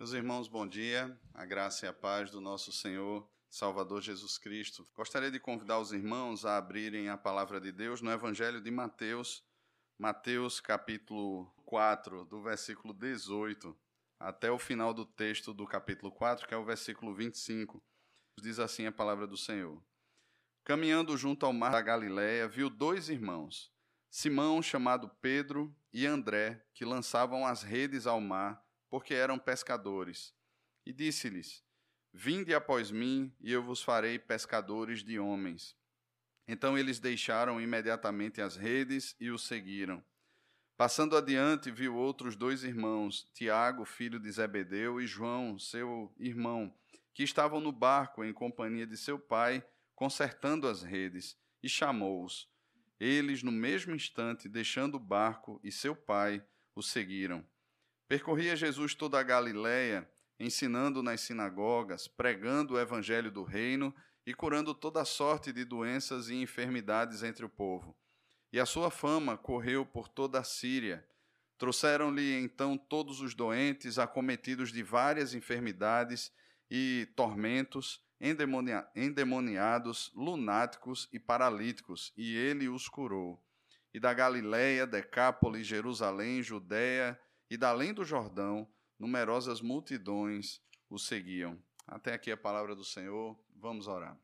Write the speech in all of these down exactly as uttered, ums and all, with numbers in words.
Meus irmãos, bom dia. A graça e a paz do nosso Senhor Salvador Jesus Cristo. Gostaria de convidar os irmãos a abrirem a palavra de Deus no Evangelho de Mateus, Mateus capítulo quatro, do versículo dezoito até o final do texto do capítulo quatro, que é o versículo vinte e cinco. Diz assim a palavra do Senhor. Caminhando junto ao mar da Galileia, viu dois irmãos, Simão, chamado Pedro, e André, que lançavam as redes ao mar, porque eram pescadores. E disse-lhes, vinde após mim, e eu vos farei pescadores de homens. Então eles deixaram imediatamente as redes e o seguiram. Passando adiante, viu outros dois irmãos, Tiago, filho de Zebedeu, e João, seu irmão, que estavam no barco em companhia de seu pai, consertando as redes, e chamou-os. Eles, no mesmo instante, deixando o barco e seu pai, o seguiram. Percorria Jesus toda a Galileia, ensinando nas sinagogas, pregando o evangelho do reino e curando toda sorte de doenças e enfermidades entre o povo. E a sua fama correu por toda a Síria. Trouxeram-lhe então todos os doentes, acometidos de várias enfermidades e tormentos, endemonia- endemoniados, lunáticos e paralíticos, e ele os curou. E da Galileia, Decápolis, Jerusalém, Judéia e da além do Jordão, numerosas multidões o seguiam. Até aqui a palavra do Senhor. Vamos orar.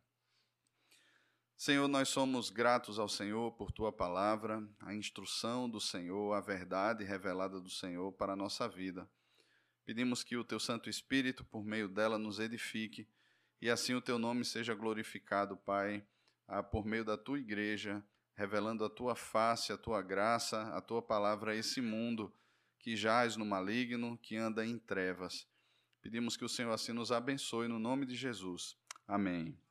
Senhor, nós somos gratos ao Senhor por Tua palavra, a instrução do Senhor, a verdade revelada do Senhor para a nossa vida. Pedimos que o Teu Santo Espírito, por meio dela, nos edifique e assim o Teu nome seja glorificado, Pai, por meio da Tua igreja, revelando a Tua face, a Tua graça, a Tua palavra a esse mundo que jaz no maligno, que anda em trevas. Pedimos que o Senhor assim nos abençoe, no nome de Jesus. Amém.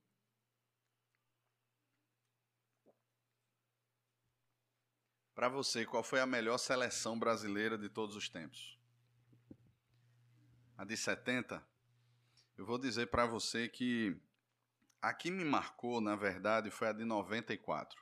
Para você, qual foi a melhor seleção brasileira de todos os tempos? A de setenta? Eu vou dizer para você que a que me marcou, na verdade, foi a de noventa e quatro.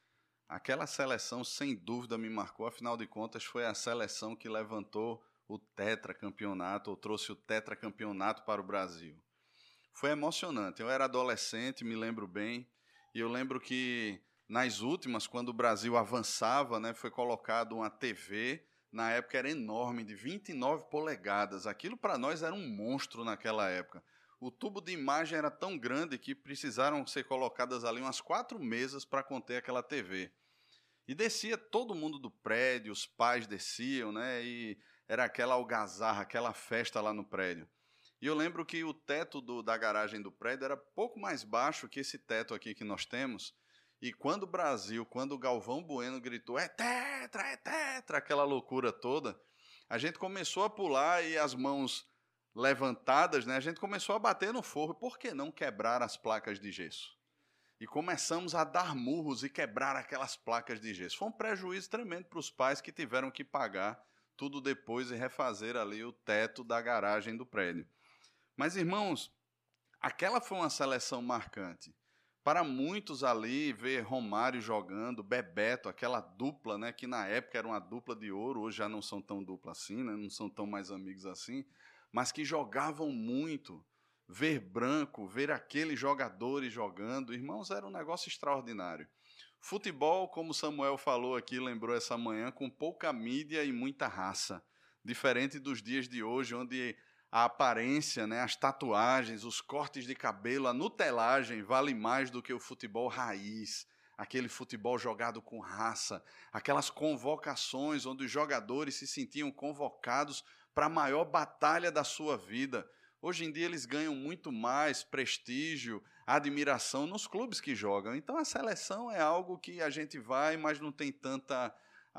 Aquela seleção, sem dúvida, me marcou. Afinal de contas, foi a seleção que levantou o tetracampeonato, ou trouxe o tetracampeonato para o Brasil. Foi emocionante. Eu era adolescente, me lembro bem, e eu lembro que nas últimas, quando o Brasil avançava, né, foi colocado uma T V, na época era enorme, de vinte e nove polegadas. Aquilo para nós era um monstro naquela época. O tubo de imagem era tão grande que precisaram ser colocadas ali umas quatro mesas para conter aquela T V. E descia todo mundo do prédio, os pais desciam, né? E era aquela algazarra, aquela festa lá no prédio. E eu lembro que o teto do, da garagem do prédio era pouco mais baixo que esse teto aqui que nós temos. E quando o Brasil, quando o Galvão Bueno gritou, é tetra, é tetra, aquela loucura toda, a gente começou a pular e as mãos levantadas, né? A gente começou a bater no forro. Por que não quebrar as placas de gesso? E começamos a dar murros e quebrar aquelas placas de gesso. Foi um prejuízo tremendo para os pais que tiveram que pagar tudo depois e refazer ali o teto da garagem do prédio. Mas, irmãos, aquela foi uma seleção marcante. Para muitos ali, ver Romário jogando, Bebeto, aquela dupla, né, que na época era uma dupla de ouro, hoje já não são tão dupla assim, né, não são tão mais amigos assim, mas que jogavam muito. Ver Branco, ver aqueles jogadores jogando, irmãos, era um negócio extraordinário. Futebol, como Samuel falou aqui, lembrou essa manhã, com pouca mídia e muita raça. Diferente dos dias de hoje, onde a aparência, né, as tatuagens, os cortes de cabelo, a nutelagem vale mais do que o futebol raiz. Aquele futebol jogado com raça, aquelas convocações onde os jogadores se sentiam convocados para a maior batalha da sua vida. Hoje em dia eles ganham muito mais prestígio, admiração nos clubes que jogam. Então a seleção é algo que a gente vai, mas não tem tanta,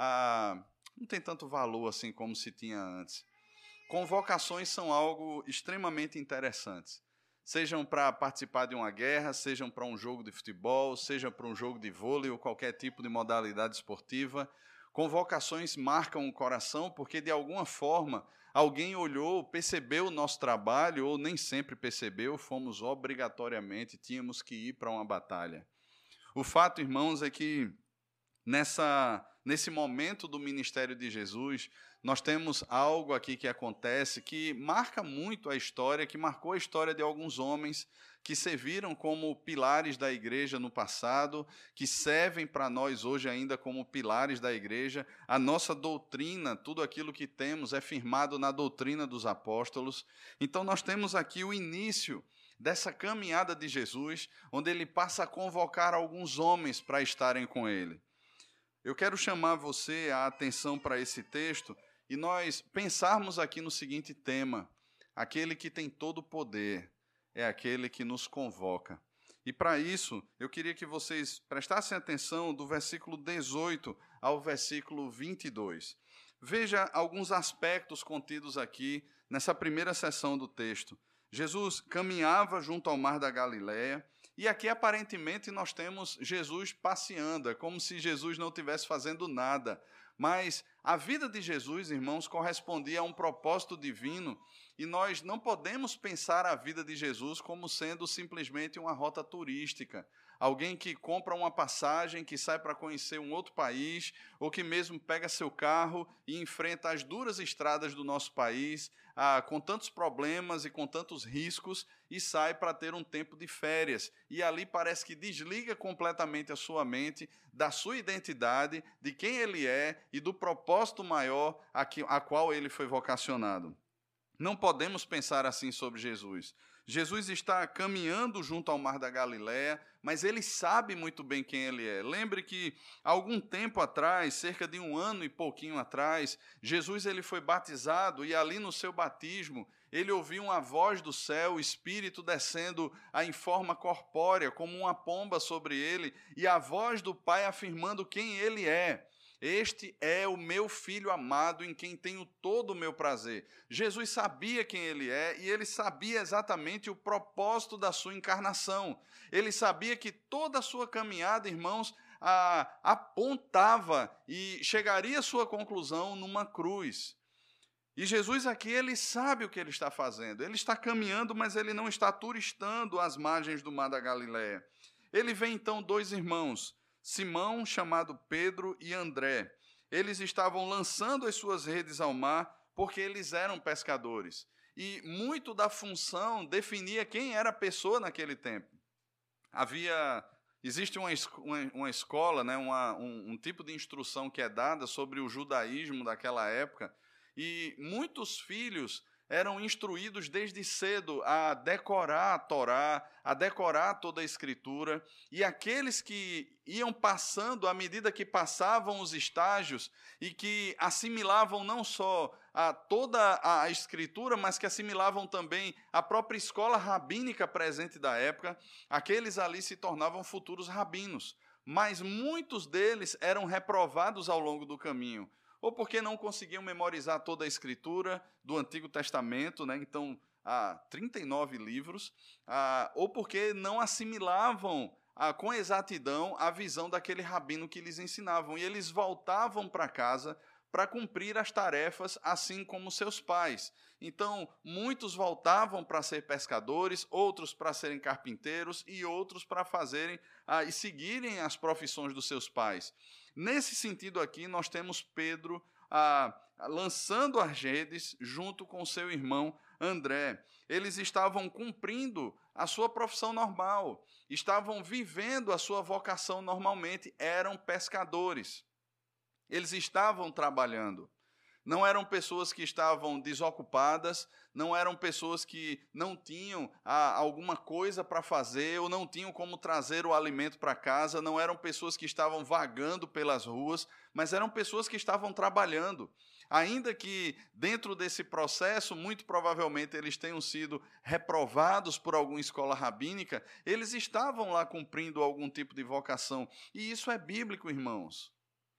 a, não tem tanto valor assim como se tinha antes. Convocações são algo extremamente interessantes. Sejam para participar de uma guerra, sejam para um jogo de futebol, seja para um jogo de vôlei ou qualquer tipo de modalidade esportiva. Convocações marcam o coração porque, de alguma forma, alguém olhou, percebeu o nosso trabalho, ou nem sempre percebeu, fomos obrigatoriamente, tínhamos que ir para uma batalha. O fato, irmãos, é que nessa, nesse momento do ministério de Jesus, nós temos algo aqui que acontece que marca muito a história, que marcou a história de alguns homens que serviram como pilares da igreja no passado, que servem para nós hoje ainda como pilares da igreja. A nossa doutrina, tudo aquilo que temos é firmado na doutrina dos apóstolos. Então nós temos aqui o início dessa caminhada de Jesus, onde ele passa a convocar alguns homens para estarem com ele. Eu quero chamar você a atenção para esse texto e nós pensarmos aqui no seguinte tema: aquele que tem todo o poder é aquele que nos convoca. E para isso, eu queria que vocês prestassem atenção do versículo dezoito ao versículo vinte e dois. Veja alguns aspectos contidos aqui nessa primeira seção do texto. Jesus caminhava junto ao mar da Galileia, e aqui aparentemente nós temos Jesus passeando, é como se Jesus não estivesse fazendo nada. Mas a vida de Jesus, irmãos, correspondia a um propósito divino, e nós não podemos pensar a vida de Jesus como sendo simplesmente uma rota turística. Alguém que compra uma passagem, que sai para conhecer um outro país, ou que mesmo pega seu carro e enfrenta as duras estradas do nosso país, ah, com tantos problemas e com tantos riscos, e sai para ter um tempo de férias. E ali parece que desliga completamente a sua mente da sua identidade, de quem ele é e do propósito maior a, que, a qual ele foi vocacionado. Não podemos pensar assim sobre Jesus. Jesus está caminhando junto ao mar da Galileia, mas ele sabe muito bem quem ele é. Lembre que, algum tempo atrás, cerca de um ano e pouquinho atrás, Jesus ele foi batizado e ali no seu batismo, ele ouviu uma voz do céu, o Espírito descendo em forma corpórea, como uma pomba sobre ele, e a voz do Pai afirmando quem ele é. Este é o meu Filho amado, em quem tenho todo o meu prazer. Jesus sabia quem ele é e ele sabia exatamente o propósito da sua encarnação. Ele sabia que toda a sua caminhada, irmãos, a, apontava e chegaria à sua conclusão numa cruz. E Jesus aqui, ele sabe o que ele está fazendo. Ele está caminhando, mas ele não está turistando às margens do mar da Galileia. Ele vê então dois irmãos, Simão, chamado Pedro, e André. Eles estavam lançando as suas redes ao mar porque eles eram pescadores. E muito da função definia quem era a pessoa naquele tempo. Havia, existe uma, uma, uma escola, né, uma, um, um tipo de instrução que é dada sobre o judaísmo daquela época, e muitos filhos eram instruídos desde cedo a decorar a Torá, a decorar toda a Escritura, e aqueles que iam passando, à medida que passavam os estágios, e que assimilavam não só a toda a Escritura, mas que assimilavam também a própria escola rabínica presente da época, aqueles ali se tornavam futuros rabinos. Mas muitos deles eram reprovados ao longo do caminho, ou porque não conseguiam memorizar toda a Escritura do Antigo Testamento, né? Então, há trinta e nove livros, ah, ou porque não assimilavam ah, com exatidão a visão daquele rabino que lhes ensinavam, e eles voltavam para casa para cumprir as tarefas, assim como seus pais. Então, muitos voltavam para ser pescadores, outros para serem carpinteiros e outros para fazerem ah, e seguirem as profissões dos seus pais. Nesse sentido aqui, nós temos Pedro ah, lançando as redes junto com seu irmão André. Eles estavam cumprindo a sua profissão normal, estavam vivendo a sua vocação normalmente, eram pescadores. Eles estavam trabalhando. Não eram pessoas que estavam desocupadas, não eram pessoas que não tinham ah, alguma coisa para fazer ou não tinham como trazer o alimento para casa, não eram pessoas que estavam vagando pelas ruas, mas eram pessoas que estavam trabalhando. Ainda que dentro desse processo, muito provavelmente eles tenham sido reprovados por alguma escola rabínica, eles estavam lá cumprindo algum tipo de vocação. E isso é bíblico, irmãos.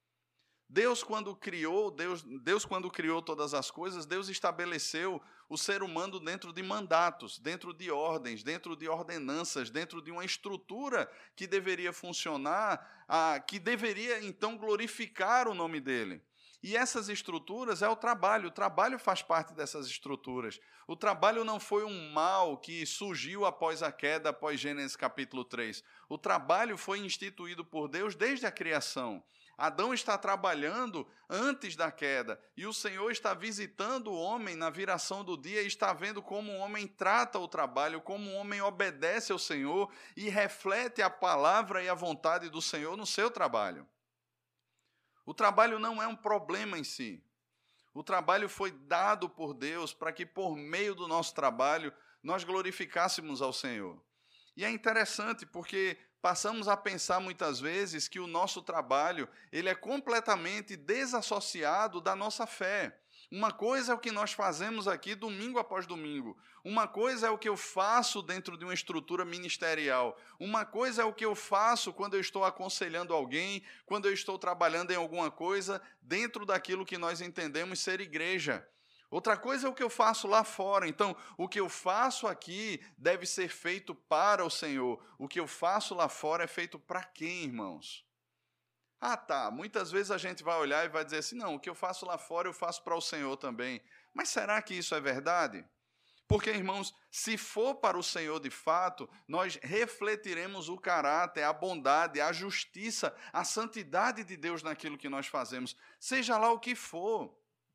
Deus, quando criou, Deus, Deus, quando criou todas as coisas, Deus estabeleceu o ser humano dentro de mandatos, dentro de ordens, dentro de ordenanças, dentro de uma estrutura que deveria funcionar, ah, que deveria, então, glorificar o nome dele. E essas estruturas é o trabalho, o trabalho faz parte dessas estruturas. O trabalho não foi um mal que surgiu após a queda, após Gênesis capítulo três. O trabalho foi instituído por Deus desde a criação. Adão está trabalhando antes da queda, e o Senhor está visitando o homem na viração do dia e está vendo como o homem trata o trabalho, como o homem obedece ao Senhor e reflete a palavra e a vontade do Senhor no seu trabalho. O trabalho não é um problema em si. O trabalho foi dado por Deus para que, por meio do nosso trabalho, nós glorificássemos ao Senhor. E é interessante porque passamos a pensar muitas vezes que o nosso trabalho ele é completamente desassociado da nossa fé. Uma coisa é o que nós fazemos aqui domingo após domingo. Uma coisa é o que eu faço dentro de uma estrutura ministerial. Uma coisa é o que eu faço quando eu estou aconselhando alguém, quando eu estou trabalhando em alguma coisa dentro daquilo que nós entendemos ser igreja. Outra coisa é o que eu faço lá fora. Então, o que eu faço aqui deve ser feito para o Senhor. O que eu faço lá fora é feito para quem, irmãos? Ah, tá. Muitas vezes a gente vai olhar e vai dizer assim, não, o que eu faço lá fora eu faço para o Senhor também. Mas será que isso é verdade? Porque, irmãos, se for para o Senhor de fato, nós refletiremos o caráter, a bondade, a justiça, a santidade de Deus naquilo que nós fazemos, seja lá o que for.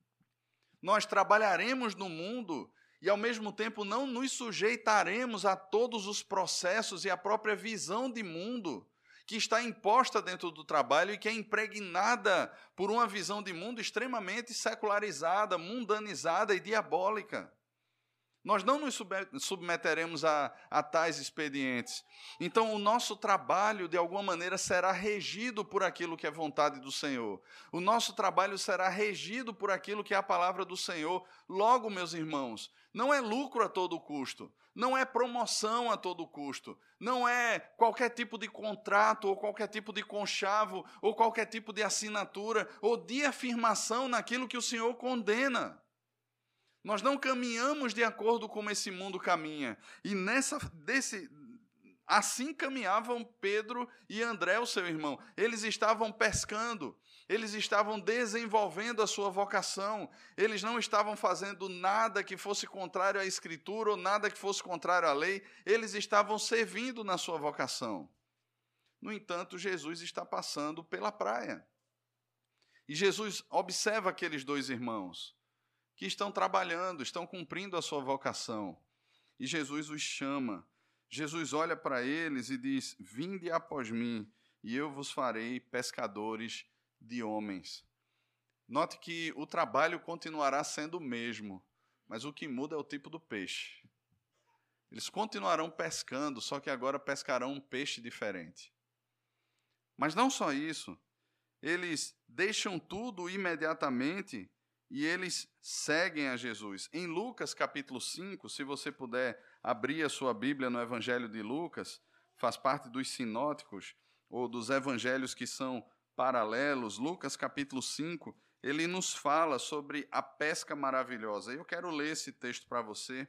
Nós trabalharemos no mundo e, ao mesmo tempo, não nos sujeitaremos a todos os processos e a própria visão de mundo que está imposta dentro do trabalho e que é impregnada por uma visão de mundo extremamente secularizada, mundanizada e diabólica. Nós não nos submeteremos a, a tais expedientes. Então, o nosso trabalho, de alguma maneira, será regido por aquilo que é vontade do Senhor. O nosso trabalho será regido por aquilo que é a palavra do Senhor. Logo, meus irmãos, não é lucro a todo custo, não é promoção a todo custo, não é qualquer tipo de contrato, ou qualquer tipo de conchavo, ou qualquer tipo de assinatura, ou de afirmação naquilo que o Senhor condena. Nós não caminhamos de acordo com esse mundo caminha. E nessa, desse, assim caminhavam Pedro e André, o seu irmão. Eles estavam pescando, eles estavam desenvolvendo a sua vocação. Eles não estavam fazendo nada que fosse contrário à Escritura ou nada que fosse contrário à lei. Eles estavam servindo na sua vocação. No entanto, Jesus está passando pela praia. E Jesus observa aqueles dois irmãos que estão trabalhando, estão cumprindo a sua vocação. E Jesus os chama. Jesus olha para eles e diz, vinde após mim, e eu vos farei pescadores de homens. Note que o trabalho continuará sendo o mesmo, mas o que muda é o tipo do peixe. Eles continuarão pescando, só que agora pescarão um peixe diferente. Mas não só isso, eles deixam tudo imediatamente e eles seguem a Jesus. Em Lucas capítulo cinco, se você puder abrir a sua Bíblia no Evangelho de Lucas, faz parte dos sinóticos, ou dos evangelhos que são paralelos. Lucas capítulo cinco, ele nos fala sobre a pesca maravilhosa. Eu quero ler esse texto para você.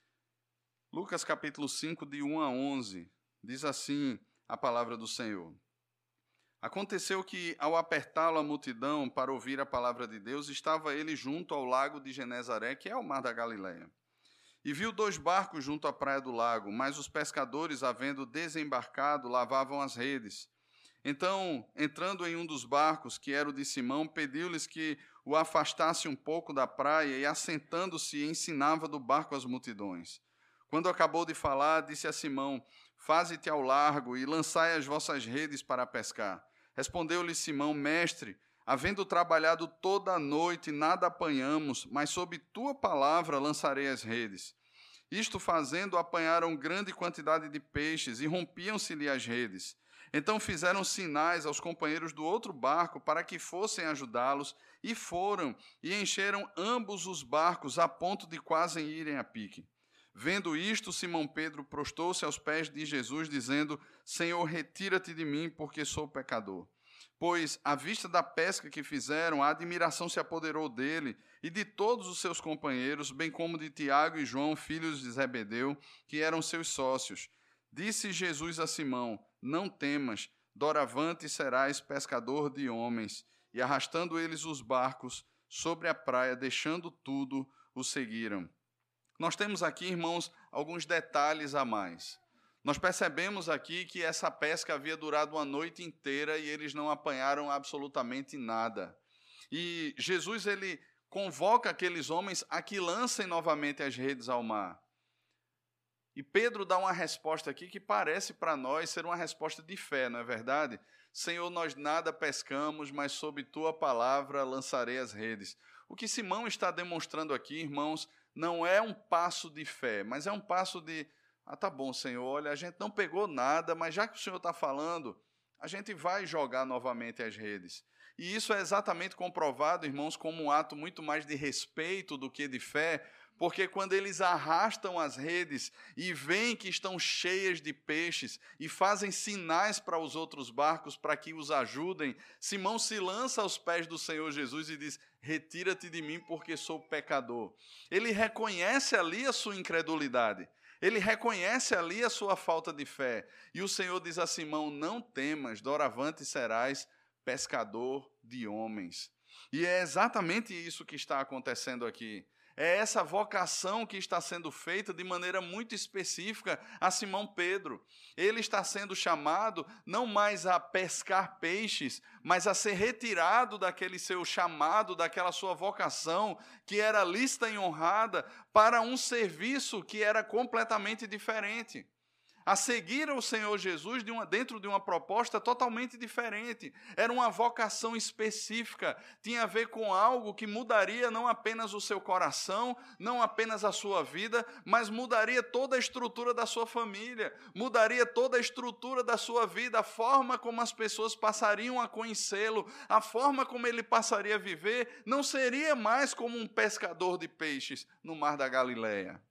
Lucas capítulo cinco, de um a onze, diz assim a palavra do Senhor. Aconteceu que, ao apertá-lo a multidão para ouvir a palavra de Deus, estava ele junto ao lago de Genezaré, que é o mar da Galileia. E viu dois barcos junto à praia do lago, mas os pescadores, havendo desembarcado, lavavam as redes. Então, entrando em um dos barcos, que era o de Simão, pediu-lhes que o afastasse um pouco da praia e, assentando-se, ensinava do barco as multidões. Quando acabou de falar, disse a Simão, faze-te ao largo e lançai as vossas redes para pescar. Respondeu-lhe Simão, mestre, havendo trabalhado toda a noite, nada apanhamos, mas sob tua palavra lançarei as redes. Isto fazendo, apanharam grande quantidade de peixes e rompiam-se-lhe as redes. Então fizeram sinais aos companheiros do outro barco para que fossem ajudá-los, e foram, e encheram ambos os barcos a ponto de quase irem a pique. Vendo isto, Simão Pedro prostou-se aos pés de Jesus, dizendo, Senhor, retira-te de mim, porque sou pecador. Pois, à vista da pesca que fizeram, a admiração se apoderou dele e de todos os seus companheiros, bem como de Tiago e João, filhos de Zebedeu, que eram seus sócios. Disse Jesus a Simão, não temas, doravante serás pescador de homens. E arrastando eles os barcos sobre a praia, deixando tudo, o seguiram. Nós temos aqui, irmãos, alguns detalhes a mais. Nós percebemos aqui que essa pesca havia durado uma noite inteira e eles não apanharam absolutamente nada. E Jesus, ele convoca aqueles homens a que lancem novamente as redes ao mar. E Pedro dá uma resposta aqui que parece para nós ser uma resposta de fé, não é verdade? Senhor, nós nada pescamos, mas sob tua palavra lançarei as redes. O que Simão está demonstrando aqui, irmãos, não é um passo de fé, mas é um passo de, ah, tá bom, Senhor, olha, a gente não pegou nada, mas já que o Senhor está falando, a gente vai jogar novamente as redes. E isso é exatamente comprovado, irmãos, como um ato muito mais de respeito do que de fé, porque quando eles arrastam as redes e veem que estão cheias de peixes e fazem sinais para os outros barcos para que os ajudem, Simão se lança aos pés do Senhor Jesus e diz: retira-te de mim porque sou pecador. Ele reconhece ali a sua incredulidade, ele reconhece ali a sua falta de fé. E o Senhor diz a Simão: não temas, doravante serás pescador de homens. E é exatamente isso que está acontecendo aqui. É essa vocação que está sendo feita de maneira muito específica a Simão Pedro. Ele está sendo chamado não mais a pescar peixes, mas a ser retirado daquele seu chamado, daquela sua vocação, que era lícita e honrada, para um serviço que era completamente diferente. A seguir ao Senhor Jesus de uma, dentro de uma proposta totalmente diferente. Era uma vocação específica, tinha a ver com algo que mudaria não apenas o seu coração, não apenas a sua vida, mas mudaria toda a estrutura da sua família, mudaria toda a estrutura da sua vida, a forma como as pessoas passariam a conhecê-lo, a forma como ele passaria a viver, não seria mais como um pescador de peixes no mar da Galileia.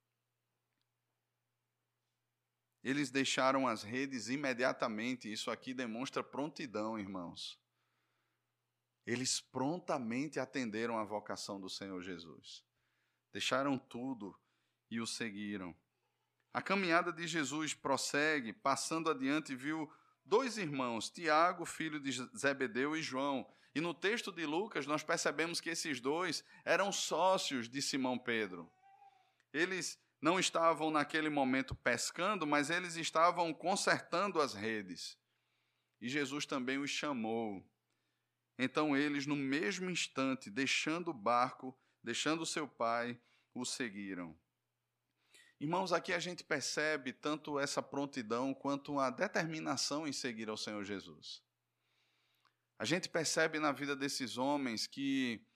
Eles deixaram as redes imediatamente. Isso aqui demonstra prontidão, irmãos. Eles prontamente atenderam à vocação do Senhor Jesus. Deixaram tudo e o seguiram. A caminhada de Jesus prossegue. Passando adiante, viu dois irmãos, Tiago, filho de Zebedeu, e João. E no texto de Lucas, nós percebemos que esses dois eram sócios de Simão Pedro. Eles não estavam naquele momento pescando, mas eles estavam consertando as redes. E Jesus também os chamou. Então eles, no mesmo instante, deixando o barco, deixando seu pai, o seguiram. Irmãos, aqui a gente percebe tanto essa prontidão quanto a determinação em seguir ao Senhor Jesus. A gente percebe na vida desses homens que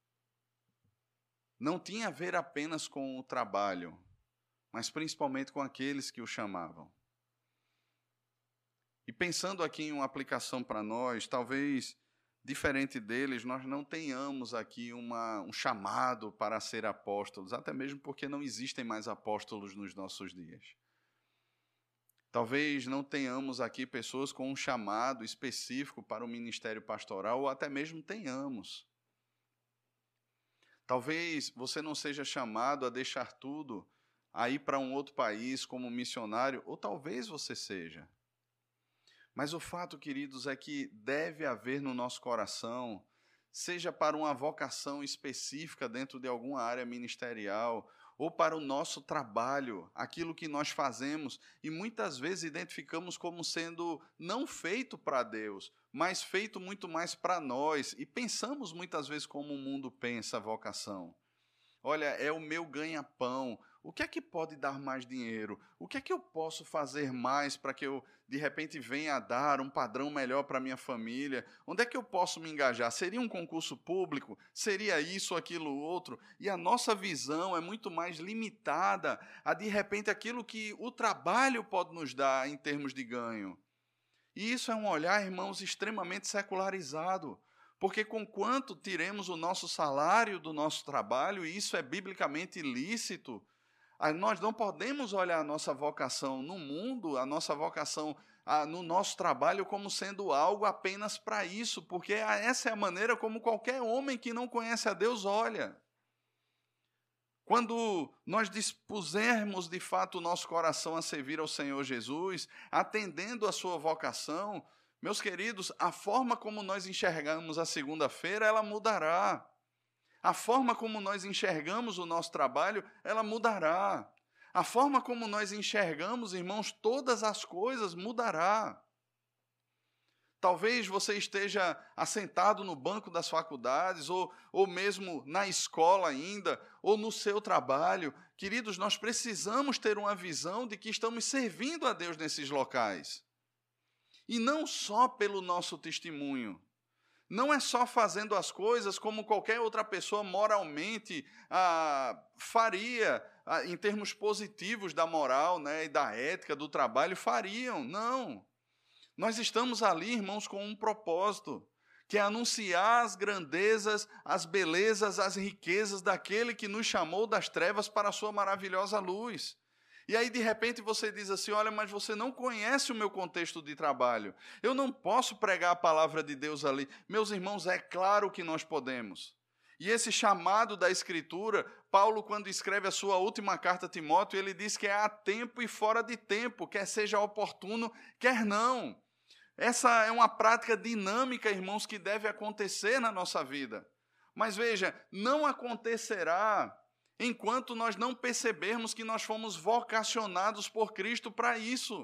não tinha a ver apenas com o trabalho, mas principalmente com aqueles que o chamavam. E pensando aqui em uma aplicação para nós, talvez diferente deles, nós não tenhamos aqui uma, um chamado para ser apóstolos, até mesmo porque não existem mais apóstolos nos nossos dias. Talvez não tenhamos aqui pessoas com um chamado específico para o ministério pastoral, ou até mesmo tenhamos. Talvez você não seja chamado a deixar tudo, a ir para um outro país como missionário, ou talvez você seja. Mas o fato, queridos, é que deve haver no nosso coração, seja para uma vocação específica dentro de alguma área ministerial, ou para o nosso trabalho, aquilo que nós fazemos, e muitas vezes identificamos como sendo não feito para Deus, mas feito muito mais para nós, e pensamos muitas vezes como o mundo pensa a vocação. Olha, é o meu ganha-pão. O que é que pode dar mais dinheiro? O que é que eu posso fazer mais para que eu, de repente, venha a dar um padrão melhor para a minha família? Onde é que eu posso me engajar? Seria um concurso público? Seria isso, aquilo, outro? E a nossa visão é muito mais limitada a, de repente, aquilo que o trabalho pode nos dar em termos de ganho. E isso é um olhar, irmãos, extremamente secularizado. Porque conquanto tiremos o nosso salário do nosso trabalho, e isso é biblicamente lícito, nós não podemos olhar a nossa vocação no mundo, a nossa vocação a, no nosso trabalho como sendo algo apenas para isso, porque essa é a maneira como qualquer homem que não conhece a Deus olha. Quando nós dispusermos de fato o nosso coração a servir ao Senhor Jesus, atendendo a sua vocação, meus queridos, a forma como nós enxergamos a segunda-feira, ela mudará. A forma como nós enxergamos o nosso trabalho, ela mudará. A forma como nós enxergamos, irmãos, todas as coisas mudará. Talvez você esteja assentado no banco das faculdades, ou, ou mesmo na escola ainda, ou no seu trabalho. Queridos, nós precisamos ter uma visão de que estamos servindo a Deus nesses locais. E não só pelo nosso testemunho. Não é só fazendo as coisas como qualquer outra pessoa moralmente ah, faria, ah, em termos positivos da moral, né, e da ética, do trabalho, fariam. Não. Nós estamos ali, irmãos, com um propósito, que é anunciar as grandezas, as belezas, as riquezas daquele que nos chamou das trevas para a sua maravilhosa luz. E aí, de repente, você diz assim, olha, mas você não conhece o meu contexto de trabalho. Eu não posso pregar a palavra de Deus ali. Meus irmãos, é claro que nós podemos. E esse chamado da Escritura, Paulo, quando escreve a sua última carta a Timóteo, ele diz que é a tempo e fora de tempo, quer seja oportuno, quer não. Essa é uma prática dinâmica, irmãos, que deve acontecer na nossa vida. Mas veja, não acontecerá enquanto nós não percebermos que nós fomos vocacionados por Cristo para isso.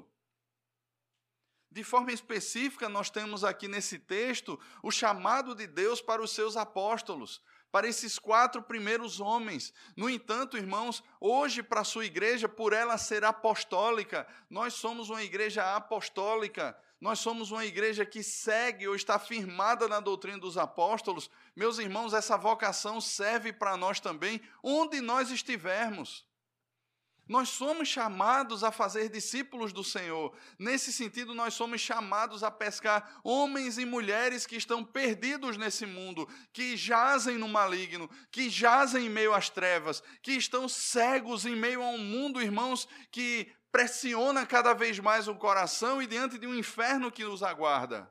De forma específica, nós temos aqui nesse texto o chamado de Deus para os seus apóstolos, para esses quatro primeiros homens. No entanto, irmãos, hoje para a sua igreja, por ela ser apostólica, nós somos uma igreja apostólica, nós somos uma igreja que segue ou está firmada na doutrina dos apóstolos. Meus irmãos, essa vocação serve para nós também, onde nós estivermos. Nós somos chamados a fazer discípulos do Senhor. Nesse sentido, nós somos chamados a pescar homens e mulheres que estão perdidos nesse mundo, que jazem no maligno, que jazem em meio às trevas, que estão cegos em meio a um mundo, irmãos, que pressiona cada vez mais o coração e diante de um inferno que os aguarda.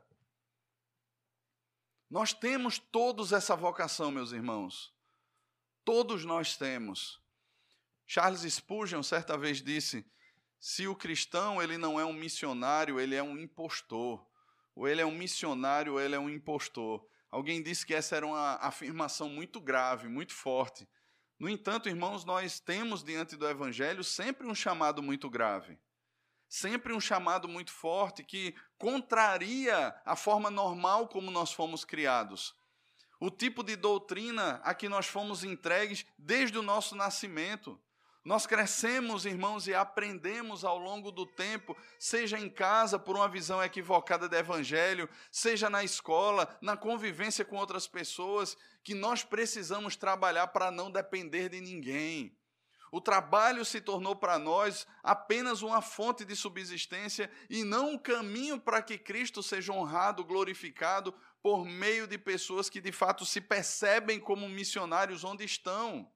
Nós temos todos essa vocação, meus irmãos. Todos nós temos. Charles Spurgeon certa vez disse, se o cristão ele não é um missionário, ele é um impostor. Ou ele é um missionário, ou ele é um impostor. Alguém disse que essa era uma afirmação muito grave, muito forte. No entanto, irmãos, nós temos diante do Evangelho sempre um chamado muito grave. Sempre um chamado muito forte que contraria a forma normal como nós fomos criados. O tipo de doutrina a que nós fomos entregues desde o nosso nascimento. Nós crescemos, irmãos, e aprendemos ao longo do tempo, seja em casa por uma visão equivocada do Evangelho, seja na escola, na convivência com outras pessoas, que nós precisamos trabalhar para não depender de ninguém. O trabalho se tornou para nós apenas uma fonte de subsistência e não um caminho para que Cristo seja honrado, glorificado por meio de pessoas que de fato se percebem como missionários onde estão.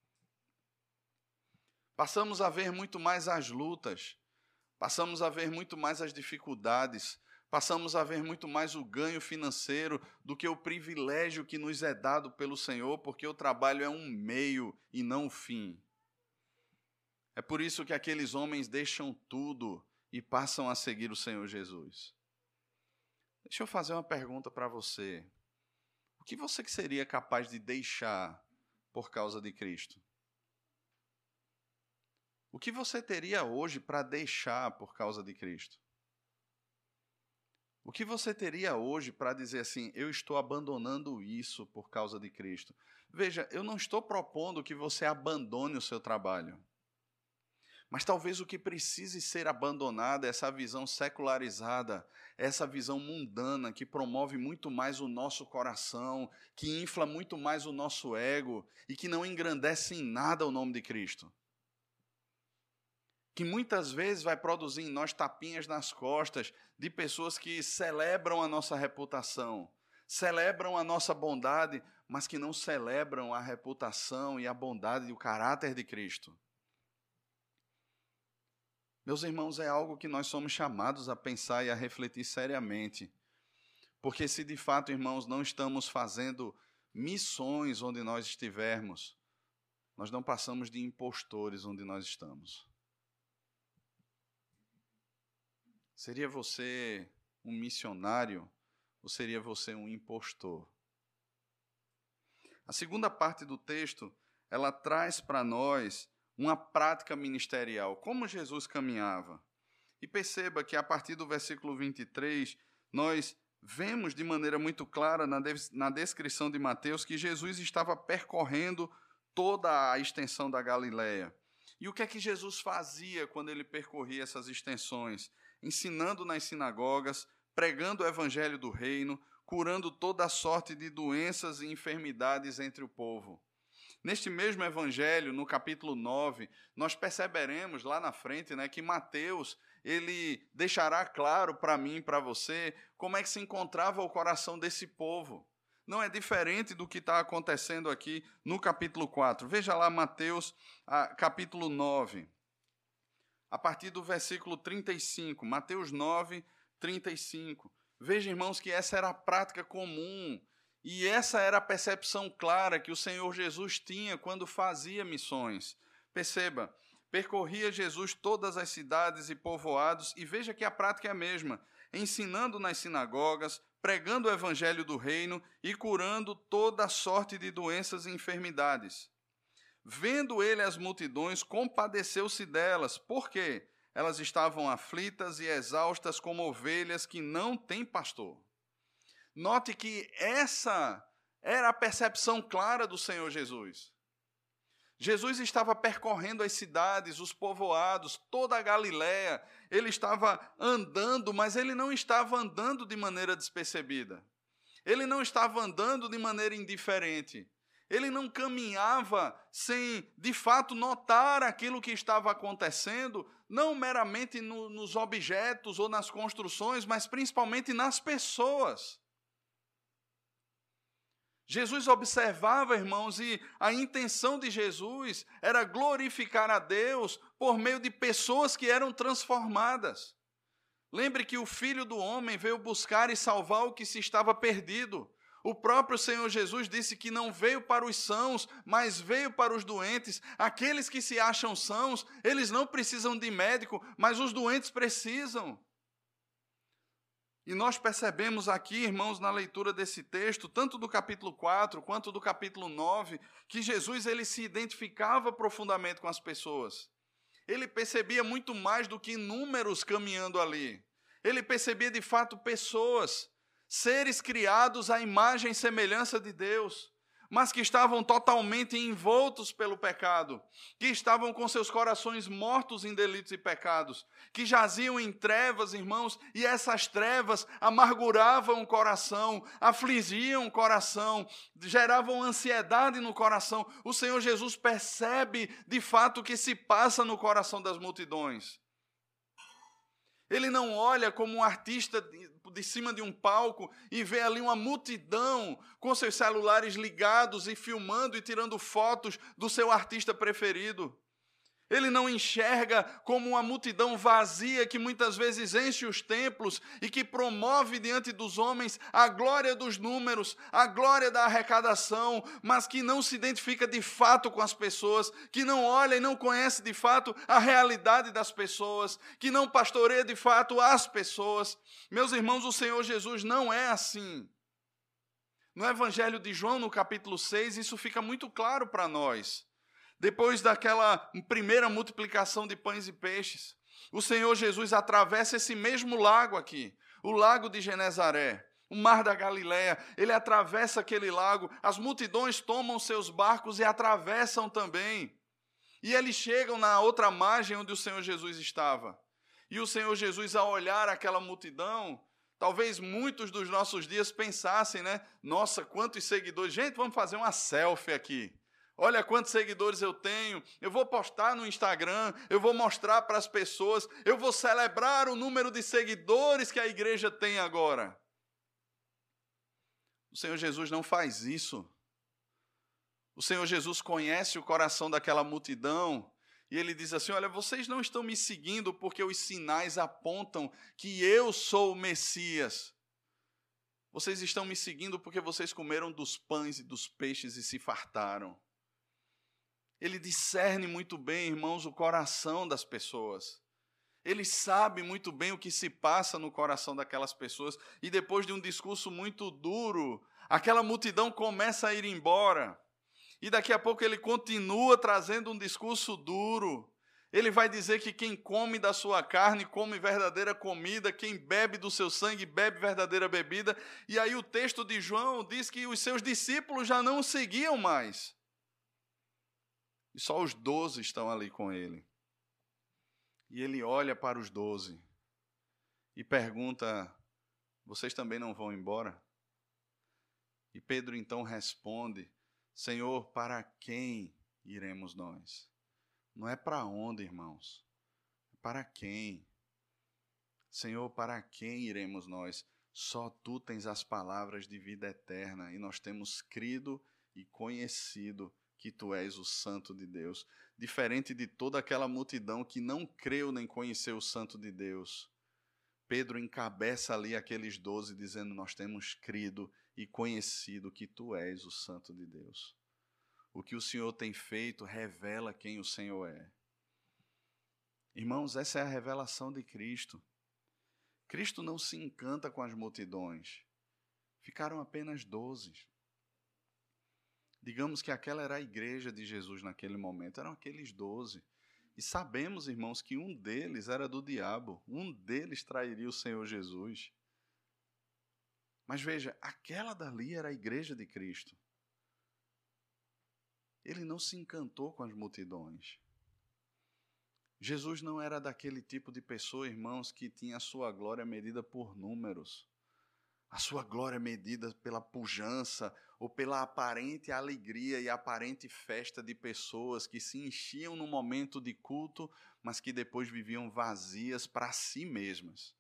Passamos a ver muito mais as lutas, passamos a ver muito mais as dificuldades, passamos a ver muito mais o ganho financeiro do que o privilégio que nos é dado pelo Senhor, porque o trabalho é um meio e não um fim. É por isso que aqueles homens deixam tudo e passam a seguir o Senhor Jesus. Deixa eu fazer uma pergunta para você. O que você seria capaz de deixar por causa de Cristo? O que você teria hoje para deixar por causa de Cristo? O que você teria hoje para dizer assim, eu estou abandonando isso por causa de Cristo? Veja, eu não estou propondo que você abandone o seu trabalho. Mas talvez o que precise ser abandonado é essa visão secularizada, essa visão mundana que promove muito mais o nosso coração, que infla muito mais o nosso ego e que não engrandece em nada o nome de Cristo. Que muitas vezes vai produzir em nós tapinhas nas costas de pessoas que celebram a nossa reputação, celebram a nossa bondade, mas que não celebram a reputação e a bondade e o caráter de Cristo. Meus irmãos, é algo que nós somos chamados a pensar e a refletir seriamente. Porque se de fato, irmãos, não estamos fazendo missões onde nós estivermos, nós não passamos de impostores onde nós estamos. Seria você um missionário ou seria você um impostor? A segunda parte do texto, ela traz para nós uma prática ministerial, como Jesus caminhava. E perceba que a partir do versículo vinte e três, nós vemos de maneira muito clara na, de- na descrição de Mateus que Jesus estava percorrendo toda a extensão da Galileia. E o que é que Jesus fazia quando ele percorria essas extensões? Ensinando nas sinagogas, pregando o evangelho do reino, curando toda a sorte de doenças e enfermidades entre o povo. Neste mesmo evangelho, no capítulo nove, nós perceberemos lá na frente, né, que Mateus, ele deixará claro para mim e para você como é que se encontrava o coração desse povo. Não é diferente do que está acontecendo aqui no capítulo quatro. Veja lá Mateus, ah, capítulo nove, a partir do versículo trinta e cinco. Mateus nove, trinta e cinco. Veja, irmãos, que essa era a prática comum e essa era a percepção clara que o Senhor Jesus tinha quando fazia missões. Perceba, percorria Jesus todas as cidades e povoados, e veja que a prática é a mesma, ensinando nas sinagogas, pregando o evangelho do reino e curando toda sorte de doenças e enfermidades. Vendo ele as multidões, compadeceu-se delas. Por quê? Elas estavam aflitas e exaustas como ovelhas que não têm pastor. Note que essa era a percepção clara do Senhor Jesus. Jesus estava percorrendo as cidades, os povoados, toda a Galileia. Ele estava andando, mas ele não estava andando de maneira despercebida. Ele não estava andando de maneira indiferente. Ele não caminhava sem, de fato, notar aquilo que estava acontecendo, não meramente no, nos objetos ou nas construções, mas principalmente nas pessoas. Jesus observava, irmãos, e a intenção de Jesus era glorificar a Deus por meio de pessoas que eram transformadas. Lembre que o Filho do Homem veio buscar e salvar o que se estava perdido. O próprio Senhor Jesus disse que não veio para os sãos, mas veio para os doentes. Aqueles que se acham sãos, eles não precisam de médico, mas os doentes precisam. E nós percebemos aqui, irmãos, na leitura desse texto, tanto do capítulo quatro quanto do capítulo nove, que Jesus ele se identificava profundamente com as pessoas. Ele percebia muito mais do que números caminhando ali. Ele percebia de fato pessoas, seres criados à imagem e semelhança de Deus, mas que estavam totalmente envoltos pelo pecado, que estavam com seus corações mortos em delitos e pecados, que jaziam em trevas, irmãos, e essas trevas amarguravam o coração, afligiam o coração, geravam ansiedade no coração. O Senhor Jesus percebe de fato o que se passa no coração das multidões. Ele não olha como um artista de, de cima de um palco e vê ali uma multidão com seus celulares ligados e filmando e tirando fotos do seu artista preferido. Ele não enxerga como uma multidão vazia que muitas vezes enche os templos e que promove diante dos homens a glória dos números, a glória da arrecadação, mas que não se identifica de fato com as pessoas, que não olha e não conhece de fato a realidade das pessoas, que não pastoreia de fato as pessoas. Meus irmãos, o Senhor Jesus não é assim. No Evangelho de João, no capítulo seis, isso fica muito claro para nós. Depois daquela primeira multiplicação de pães e peixes, o Senhor Jesus atravessa esse mesmo lago aqui, o lago de Genezaré, o mar da Galileia. Ele atravessa aquele lago, as multidões tomam seus barcos e atravessam também. E eles chegam na outra margem onde o Senhor Jesus estava. E o Senhor Jesus, ao olhar aquela multidão, talvez muitos dos nossos dias pensassem, né? Nossa, quantos seguidores. Gente, vamos fazer uma selfie aqui. Olha quantos seguidores eu tenho, eu vou postar no Instagram, eu vou mostrar para as pessoas, eu vou celebrar o número de seguidores que a igreja tem agora. O Senhor Jesus não faz isso. O Senhor Jesus conhece o coração daquela multidão e ele diz assim, olha, vocês não estão me seguindo porque os sinais apontam que eu sou o Messias. Vocês estão me seguindo porque vocês comeram dos pães e dos peixes e se fartaram. Ele discerne muito bem, irmãos, o coração das pessoas. Ele sabe muito bem o que se passa no coração daquelas pessoas. E depois de um discurso muito duro, aquela multidão começa a ir embora. E daqui a pouco ele continua trazendo um discurso duro. Ele vai dizer que quem come da sua carne, come verdadeira comida, quem bebe do seu sangue, bebe verdadeira bebida. E aí o texto de João diz que os seus discípulos já não o seguiam mais. E só os doze estão ali com ele. E ele olha para os doze e pergunta, vocês também não vão embora? E Pedro então responde, Senhor, para quem iremos nós? Não é para onde, irmãos? É para quem? Senhor, para quem iremos nós? Só Tu tens as palavras de vida eterna e nós temos crido e conhecido que Tu és o Santo de Deus. Diferente de toda aquela multidão que não creu nem conheceu o Santo de Deus, Pedro encabeça ali aqueles doze dizendo, nós temos crido e conhecido que Tu és o Santo de Deus. O que o Senhor tem feito revela quem o Senhor é. Irmãos, essa é a revelação de Cristo. Cristo não se encanta com as multidões. Ficaram apenas doze. Digamos que aquela era a igreja de Jesus naquele momento, eram aqueles doze. E sabemos, irmãos, que um deles era do diabo, um deles trairia o Senhor Jesus. Mas veja, aquela dali era a igreja de Cristo. Ele não se encantou com as multidões. Jesus não era daquele tipo de pessoa, irmãos, que tinha a sua glória medida por números. A sua glória medida pela pujança ou pela aparente alegria e aparente festa de pessoas que se enchiam no momento de culto, mas que depois viviam vazias para si mesmas.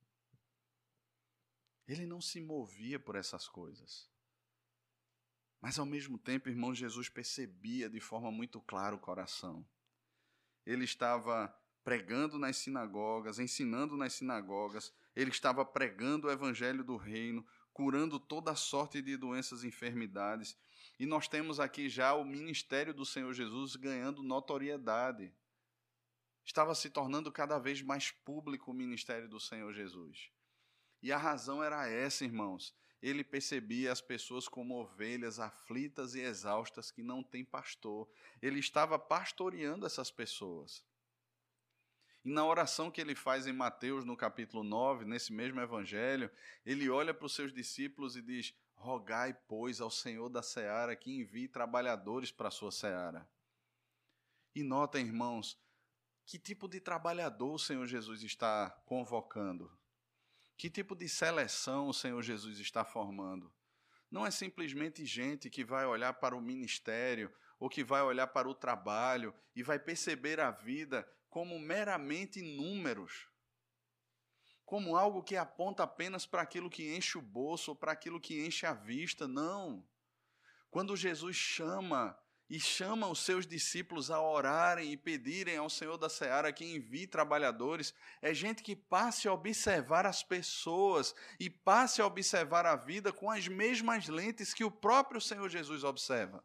Ele não se movia por essas coisas. Mas, ao mesmo tempo, irmão, Jesus percebia de forma muito clara o coração. Ele estava pregando nas sinagogas, ensinando nas sinagogas, ele estava pregando o evangelho do reino, curando toda sorte de doenças e enfermidades. E nós temos aqui já o ministério do Senhor Jesus ganhando notoriedade. Estava se tornando cada vez mais público o ministério do Senhor Jesus. E a razão era essa, irmãos. Ele percebia as pessoas como ovelhas aflitas e exaustas que não têm pastor. Ele estava pastoreando essas pessoas. E na oração que ele faz em Mateus, no capítulo nove, nesse mesmo evangelho, ele olha para os seus discípulos e diz, rogai, pois, ao Senhor da seara que envie trabalhadores para a sua seara. E notem, irmãos, que tipo de trabalhador o Senhor Jesus está convocando? Que tipo de seleção o Senhor Jesus está formando? Não é simplesmente gente que vai olhar para o ministério ou que vai olhar para o trabalho e vai perceber a vida como meramente números, como algo que aponta apenas para aquilo que enche o bolso ou para aquilo que enche a vista. Não. Quando Jesus chama e chama os seus discípulos a orarem e pedirem ao Senhor da seara que envie trabalhadores, é gente que passe a observar as pessoas e passe a observar a vida com as mesmas lentes que o próprio Senhor Jesus observa.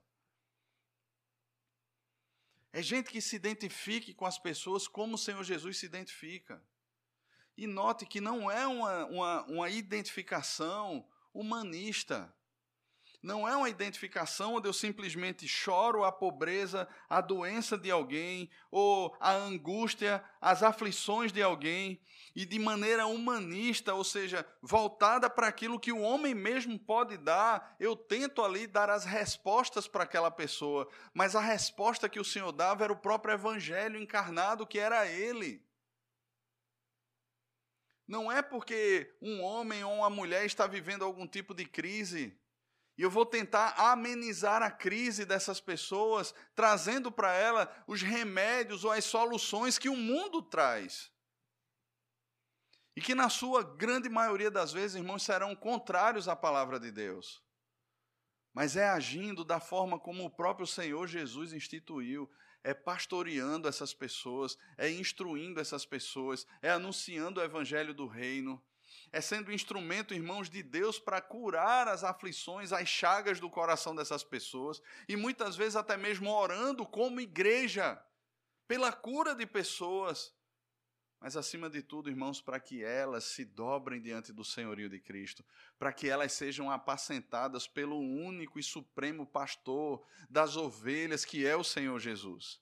É gente que se identifique com as pessoas como o Senhor Jesus se identifica. E note que não é uma, uma, uma identificação humanista. Não é uma identificação onde eu simplesmente choro a pobreza, a doença de alguém, ou a angústia, as aflições de alguém, e de maneira humanista, ou seja, voltada para aquilo que o homem mesmo pode dar, eu tento ali dar as respostas para aquela pessoa, mas a resposta que o Senhor dava era o próprio evangelho encarnado, que era Ele. Não é porque um homem ou uma mulher está vivendo algum tipo de crise, e eu vou tentar amenizar a crise dessas pessoas, trazendo para ela os remédios ou as soluções que o mundo traz. E que na sua grande maioria das vezes, irmãos, serão contrários à palavra de Deus. Mas é agindo da forma como o próprio Senhor Jesus instituiu, é pastoreando essas pessoas, é instruindo essas pessoas, é anunciando o evangelho do reino, é sendo instrumento, irmãos, de Deus para curar as aflições, as chagas do coração dessas pessoas, e muitas vezes até mesmo orando como igreja, pela cura de pessoas. mas acima de tudo, irmãos, para que elas se dobrem diante do senhorio de Cristo, para que elas sejam apacentadas pelo único e supremo pastor das ovelhas, que é o Senhor Jesus.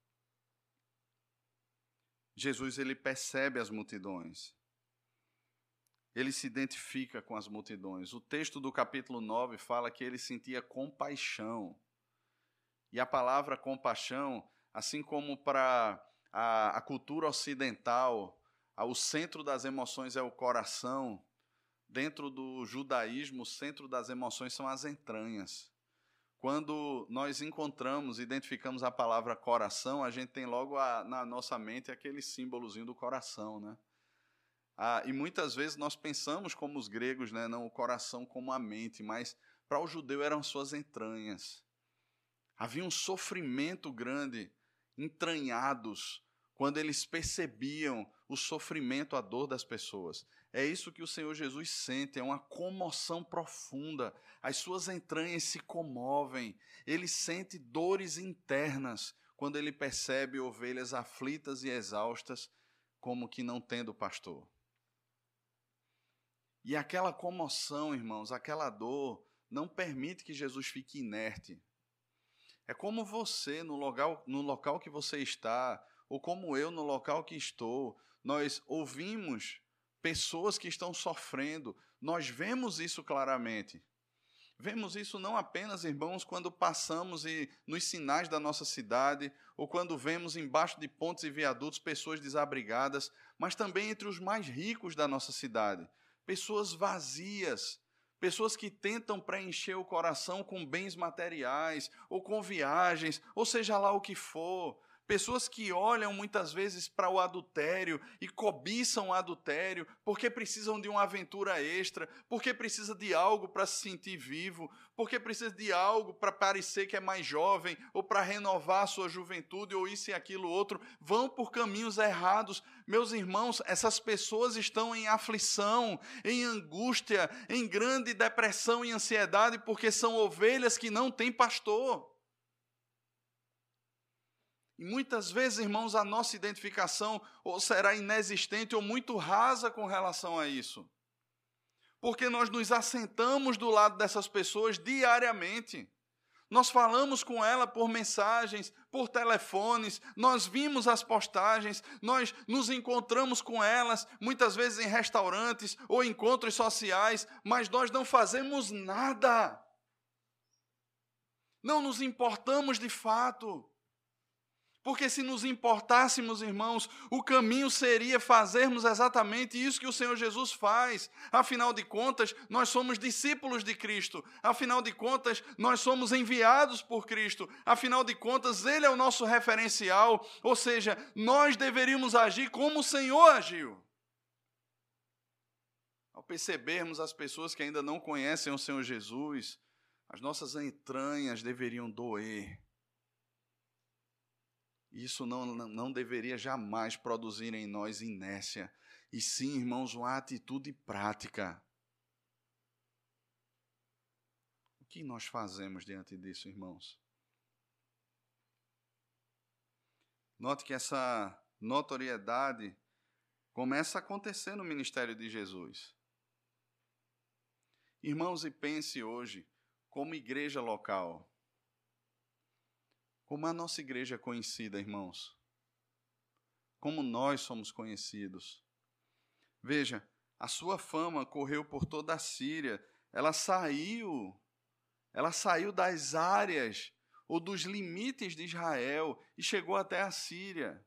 Jesus, ele percebe as multidões. Ele se identifica com as multidões. O texto do capítulo nove fala que ele sentia compaixão. E a palavra compaixão, assim como para a, a cultura ocidental, o centro das emoções é o coração, dentro do judaísmo, o centro das emoções são as entranhas. Quando nós encontramos, identificamos a palavra coração, a gente tem logo a, na nossa mente aquele símbolozinho do coração, né? Ah, e muitas vezes nós pensamos como os gregos, né? Não o coração como a mente, mas para o judeu eram suas entranhas. Havia um sofrimento grande, entranhados, quando eles percebiam o sofrimento, a dor das pessoas. É isso que o Senhor Jesus sente, é uma comoção profunda. As suas entranhas se comovem. Ele sente dores internas quando ele percebe ovelhas aflitas e exaustas, como que não tendo pastor. E aquela comoção, irmãos, aquela dor, não permite que Jesus fique inerte. É como você, no local, no local que você está, ou como eu, no local que estou, nós ouvimos pessoas que estão sofrendo, nós vemos isso claramente. Vemos isso não apenas, irmãos, quando passamos e, nos sinais da nossa cidade, ou quando vemos embaixo de pontes e viadutos pessoas desabrigadas, mas também entre os mais ricos da nossa cidade. Pessoas vazias, pessoas que tentam preencher o coração com bens materiais, ou com viagens, ou seja lá o que for. Pessoas que olham muitas vezes para o adultério e cobiçam o adultério porque precisam de uma aventura extra, porque precisa de algo para se sentir vivo, porque precisa de algo para parecer que é mais jovem, ou para renovar a sua juventude, ou isso e aquilo outro, vão por caminhos errados. Meus irmãos, essas pessoas estão em aflição, em angústia, em grande depressão e ansiedade, porque são ovelhas que não têm pastor. E muitas vezes, irmãos, a nossa identificação ou será inexistente ou muito rasa com relação a isso. Porque nós nos assentamos do lado dessas pessoas diariamente. Nós falamos com ela por mensagens, por telefones, nós vimos as postagens, nós nos encontramos com elas, muitas vezes em restaurantes ou encontros sociais, mas nós não fazemos nada. Não nos importamos de fato. Porque se nos importássemos, irmãos, o caminho seria fazermos exatamente isso que o Senhor Jesus faz. Afinal de contas, nós somos discípulos de Cristo. Afinal de contas, nós somos enviados por Cristo. Afinal de contas, Ele é o nosso referencial. Ou seja, nós deveríamos agir como o Senhor agiu. Ao percebermos as pessoas que ainda não conhecem o Senhor Jesus, as nossas entranhas deveriam doer. Isso não, não deveria jamais produzir em nós inércia, e sim, irmãos, uma atitude prática. O que nós fazemos diante disso, irmãos? Note que essa notoriedade começa a acontecer no ministério de Jesus. Irmãos, e pense hoje, como igreja local, como a nossa igreja é conhecida, irmãos. Como nós somos conhecidos. Veja, a sua fama correu por toda a Síria. Ela saiu, ela saiu das áreas ou dos limites de Israel e chegou até a Síria.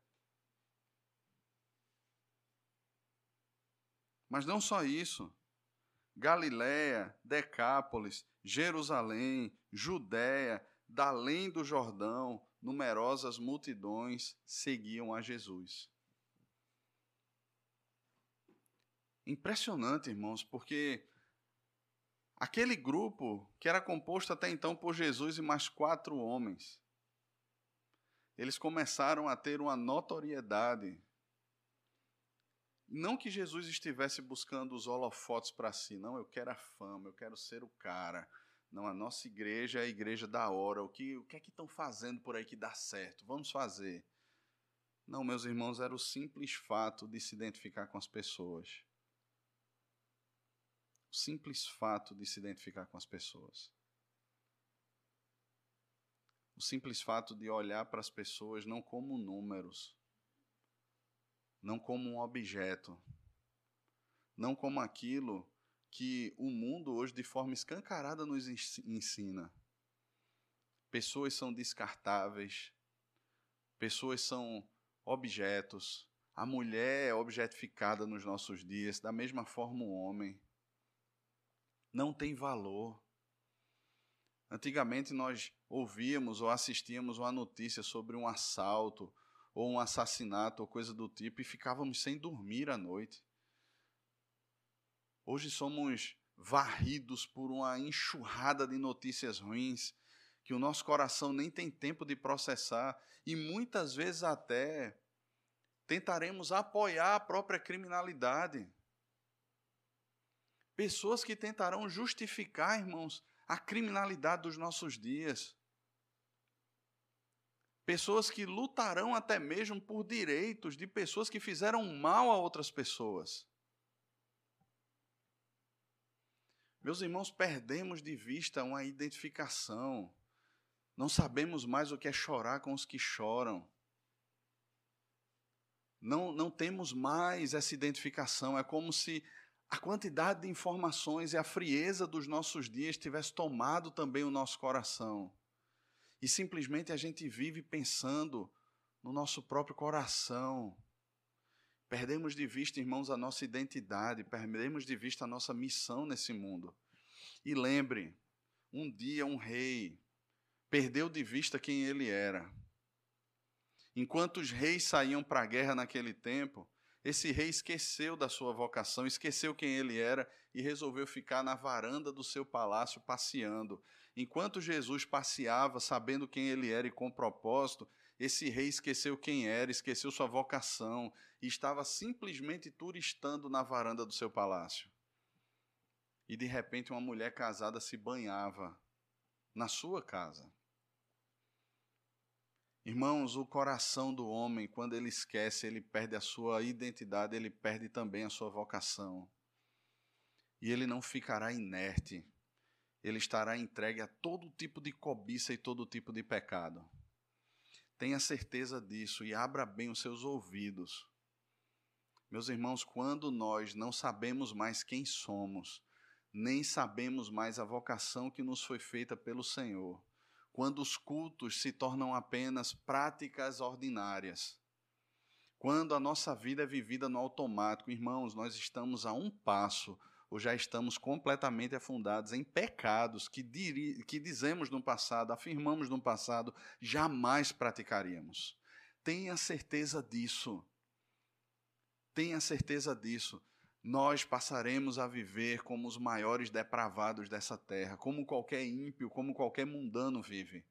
Mas não só isso. Galiléia, Decápolis, Jerusalém, Judéia, da além do Jordão, numerosas multidões seguiam a Jesus. Impressionante, irmãos, porque aquele grupo, que era composto até então por Jesus e mais quatro homens, eles começaram a ter uma notoriedade. Não que Jesus estivesse buscando os holofotes para si, não, eu quero a fama, eu quero ser o cara. Não, a nossa igreja é a igreja da hora. O que, o que é que estão fazendo por aí que dá certo? Vamos fazer. Não, meus irmãos, era o simples fato de se identificar com as pessoas. O simples fato de se identificar com as pessoas. O simples fato de olhar para as pessoas não como números, não como um objeto, não como aquilo que o mundo hoje de forma escancarada nos ensina. Pessoas são descartáveis, pessoas são objetos, a mulher é objetificada nos nossos dias, da mesma forma o homem. Não tem valor. Antigamente nós ouvíamos ou assistíamos uma notícia sobre um assalto ou um assassinato ou coisa do tipo e ficávamos sem dormir à noite. Hoje somos varridos por uma enxurrada de notícias ruins que o nosso coração nem tem tempo de processar e muitas vezes até tentaremos apoiar a própria criminalidade. Pessoas que tentarão justificar, irmãos, a criminalidade dos nossos dias. Pessoas que lutarão até mesmo por direitos de pessoas que fizeram mal a outras pessoas. Meus irmãos, perdemos de vista uma identificação. Não sabemos mais o que é chorar com os que choram. Não, não temos mais essa identificação. É como se a quantidade de informações e a frieza dos nossos dias tivesse tomado também o nosso coração. E simplesmente a gente vive pensando no nosso próprio coração. Perdemos de vista, irmãos, a nossa identidade, perdemos de vista a nossa missão nesse mundo. E lembre, um dia um rei perdeu de vista quem ele era. Enquanto os reis saíam para a guerra naquele tempo, esse rei esqueceu da sua vocação, esqueceu quem ele era e resolveu ficar na varanda do seu palácio passeando. Enquanto Jesus passeava, sabendo quem ele era e com propósito, esse rei esqueceu quem era, esqueceu sua vocação e estava simplesmente turistando na varanda do seu palácio. E de repente uma mulher casada se banhava na sua casa. Irmãos, o coração do homem, quando ele esquece, ele perde a sua identidade, ele perde também a sua vocação. E ele não ficará inerte. Ele estará entregue a todo tipo de cobiça e todo tipo de pecado. Tenha certeza disso e abra bem os seus ouvidos. Meus irmãos, quando nós não sabemos mais quem somos, nem sabemos mais a vocação que nos foi feita pelo Senhor, quando os cultos se tornam apenas práticas ordinárias, quando a nossa vida é vivida no automático, irmãos, nós estamos a um passo ou já estamos completamente afundados em pecados que, diri, que dizemos no passado, afirmamos no passado, jamais praticaríamos. Tenha certeza disso. Tenha certeza disso. Nós passaremos a viver como os maiores depravados dessa terra, como qualquer ímpio, como qualquer mundano vive.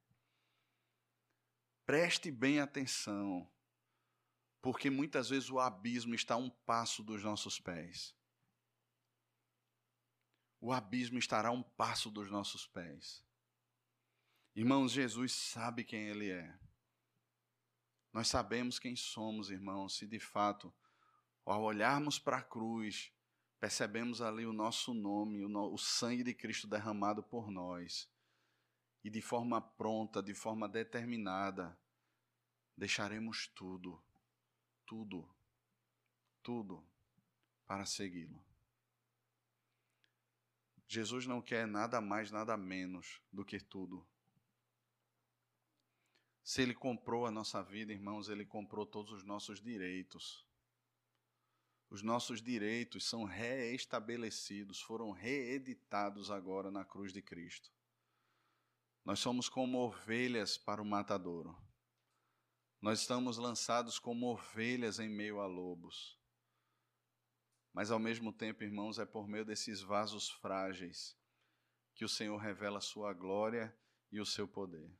Preste bem atenção, porque muitas vezes o abismo está a um passo dos nossos pés. O abismo estará a um passo dos nossos pés. Irmãos, Jesus sabe quem Ele é. Nós sabemos quem somos, irmãos, se de fato, ao olharmos para a cruz, percebemos ali o nosso nome, o, no, o sangue de Cristo derramado por nós. E de forma pronta, de forma determinada, deixaremos tudo, tudo, tudo para segui-lo. Jesus não quer nada mais, nada menos do que tudo. Se Ele comprou a nossa vida, irmãos, Ele comprou todos os nossos direitos. Os nossos direitos são reestabelecidos, foram reeditados agora na cruz de Cristo. Nós somos como ovelhas para o matadouro. Nós estamos lançados como ovelhas em meio a lobos. Mas ao mesmo tempo, irmãos, é por meio desses vasos frágeis que o Senhor revela a sua glória e o seu poder.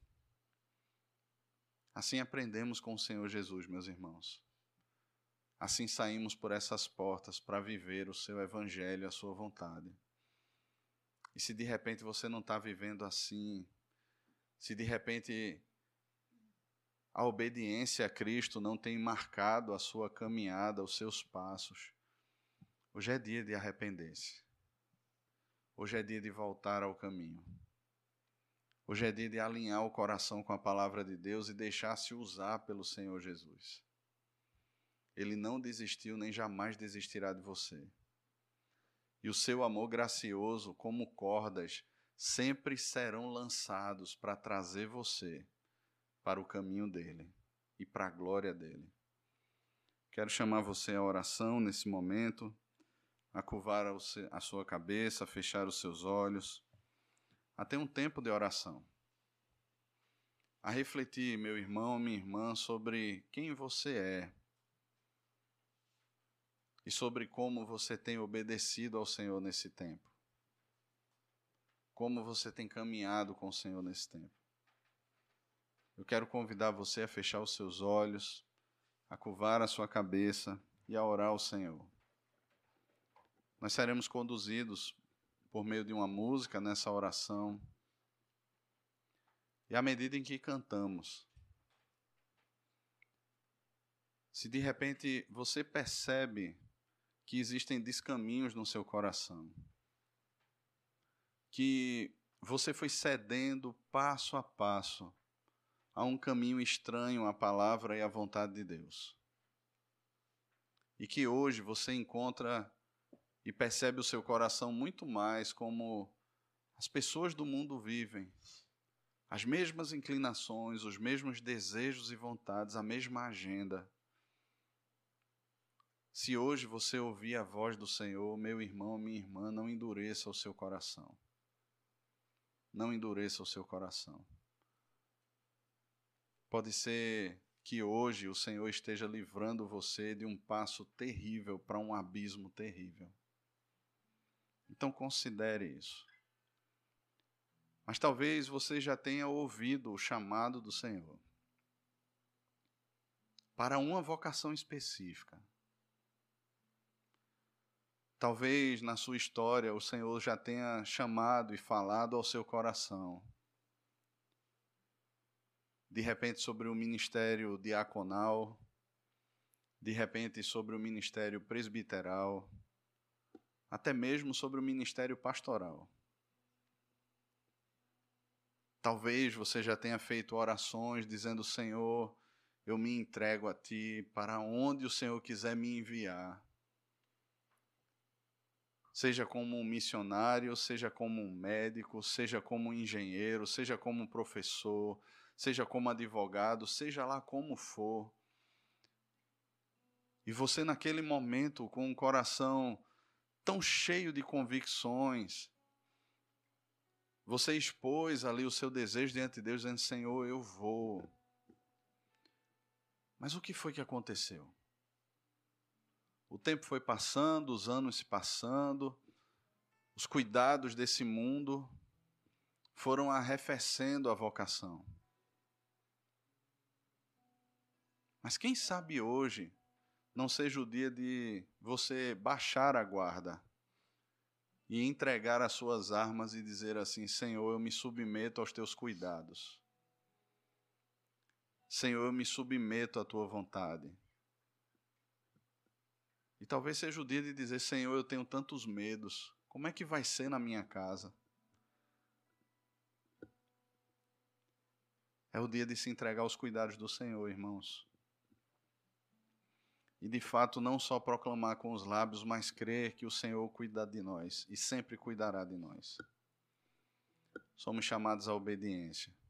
Assim aprendemos com o Senhor Jesus, meus irmãos. Assim saímos por essas portas para viver o seu evangelho, a sua vontade. E se de repente você não está vivendo assim, se de repente a obediência a Cristo não tem marcado a sua caminhada, os seus passos, hoje é dia de arrepender-se. Hoje é dia de voltar ao caminho. Hoje é dia de alinhar o coração com a palavra de Deus e deixar-se usar pelo Senhor Jesus. Ele não desistiu nem jamais desistirá de você. E o seu amor gracioso, como cordas, sempre serão lançados para trazer você para o caminho dele e para a glória dele. Quero chamar você à oração nesse momento, a curvar a sua cabeça, a fechar os seus olhos, a ter um tempo de oração. A refletir, meu irmão, minha irmã, sobre quem você é e sobre como você tem obedecido ao Senhor nesse tempo. Como você tem caminhado com o Senhor nesse tempo. Eu quero convidar você a fechar os seus olhos, a curvar a sua cabeça e a orar ao Senhor. Nós seremos conduzidos por meio de uma música nessa oração. E à medida em que cantamos, se de repente você percebe que existem descaminhos no seu coração, que você foi cedendo passo a passo a um caminho estranho à palavra e à vontade de Deus, e que hoje você encontra e percebe o seu coração muito mais como as pessoas do mundo vivem, as mesmas inclinações, os mesmos desejos e vontades, a mesma agenda. Se hoje você ouvir a voz do Senhor, meu irmão, minha irmã, não endureça o seu coração. Não endureça o seu coração. Pode ser que hoje o Senhor esteja livrando você de um passo terrível para um abismo terrível. Então considere isso. Mas talvez você já tenha ouvido o chamado do Senhor para uma vocação específica. Talvez na sua história o Senhor já tenha chamado e falado ao seu coração. De repente sobre o ministério diaconal, de repente sobre o ministério presbiteral, até mesmo sobre o ministério pastoral. Talvez você já tenha feito orações dizendo: Senhor, eu me entrego a Ti para onde o Senhor quiser me enviar. Seja como um missionário, seja como um médico, seja como um engenheiro, seja como um professor, seja como advogado, seja lá como for. E você naquele momento, com um coração tão cheio de convicções, você expôs ali o seu desejo diante de Deus, dizendo: Senhor, eu vou. Mas o que foi que aconteceu? O tempo foi passando, os anos se passando, os cuidados desse mundo foram arrefecendo a vocação. Mas quem sabe hoje não seja o dia de você baixar a guarda e entregar as suas armas e dizer assim: Senhor, eu me submeto aos teus cuidados. Senhor, eu me submeto à tua vontade. E talvez seja o dia de dizer: Senhor, eu tenho tantos medos, como é que vai ser na minha casa? É o dia de se entregar aos cuidados do Senhor, irmãos. E de fato não só proclamar com os lábios, mas crer que o Senhor cuida de nós e sempre cuidará de nós. Somos chamados à obediência.